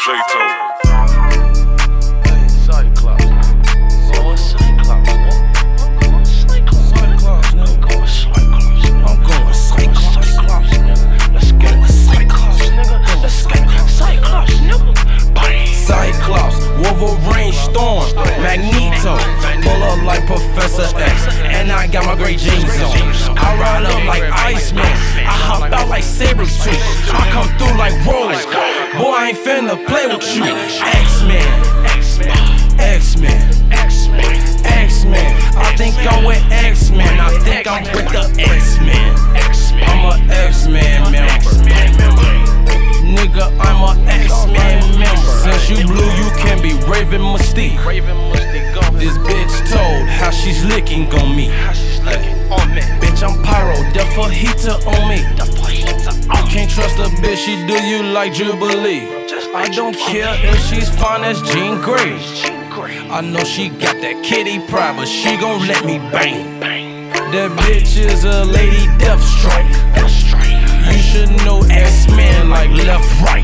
Cyclops. So it's Cyclops, man. I'm going Cyclops. Cyclops, nigga. I'm going Cyclops. I'm going Cyclops. Cyclops, nigga. Let's get it. Cyclops, nigga. Let's get it. Cyclops, nigga. Bang. Cyclops, Wolverine, Storm, Magneto, pull up like Professor X, and I got my great jeans on. I ride up like Iceman, I hop out like Sabretooth, I come through like Rolex. Boy, I ain't finna play with you. X-Men, X-Men, X-Men. I think I'm with X-Men, I think I'm with the X-Men. I'm a X-Men member. Nigga, I'm a X-Men member. Since you blue, you can be Raven Mystique. This bitch told how she's licking on me. Bitch, I'm Pyro, the fajita on me. Can't trust a bitch, she do you like Jubilee. I don't care if she's fine as Jean Grey. I know she got that kitty pride, but she gon' let me bang. That bitch is a lady Deathstrike. You should know X-Men like left, right.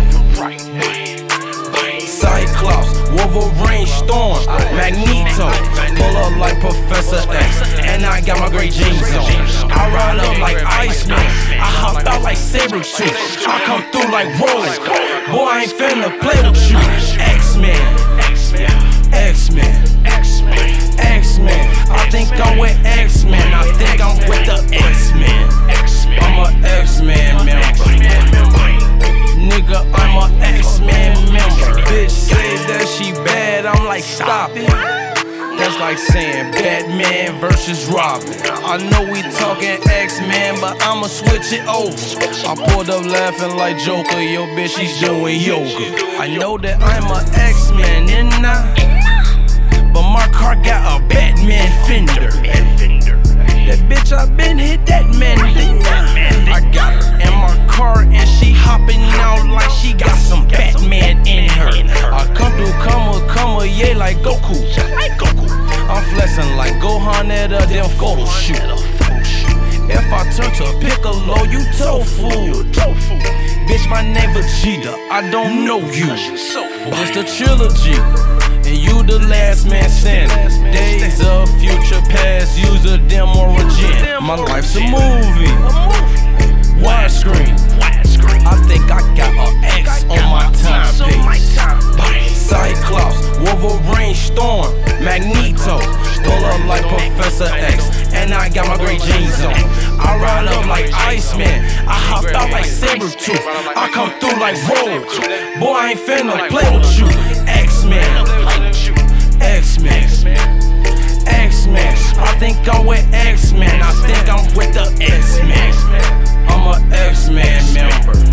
Cyclops, Wolverine, Storm, Magneto, pull up like Professor X, and I got my great jeans on. I ride up like Iceman, I hop out like Sabretooth, I come through like Rolex. Boy, I ain't finna play with you. X-Men, X-Men, X-Men. I think I'm with X-Men, I think I'm with the X-Men. I'm a X-Men member. Nigga, I'm a X-Men member. Bitch say that she bad, I'm like, stop it. That's like saying Batman versus Robin. I know we talking X-Men, but I'ma switch it over. I pulled up laughing like Joker, yo bitch, she's doing yoga. I know that I'm a X-Men, and but my car got a Batman fender. That bitch, I been hit that man. I got her in my car and she hopping out like she got some Batman in her. I come through, come yeah, like Goku. I'm flexing like Gohan at a damn photo shoot. If I turn to Piccolo, you tofu. Bitch, my name Vegeta, I don't know you. It's the trilogy, and you the last man standing. Days of future past, use a dim origin. My life's a movie, widescreen. I think I got an X on my timepiece. Cyclops, Wolverine, Storm, Magneto, pull up like Professor X, and I got my great jeans on. I ride up like Iceman, I hop out like Sabretooth, I come through like Rolex. Boy, I ain't finna play with you. X-Men, X-Men, X-Men. I think I'm with X-Men, I think I'm with the X-Men. I'm a X-Men member.